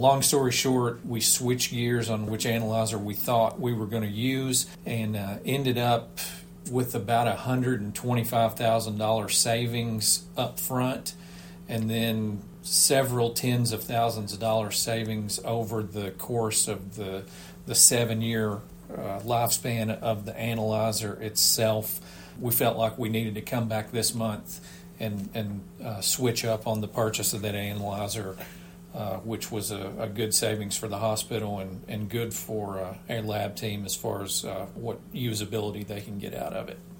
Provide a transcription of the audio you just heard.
Long story short, we switched gears on which analyzer we thought we were going to use and ended up with about $125,000 savings up front, and then several tens of thousands of dollars savings over the course of the 7-year lifespan of the analyzer itself. We felt like we needed to come back this month and switch up on the purchase of that analyzer, which was a good savings for the hospital and good for our lab team as far as what usability they can get out of it.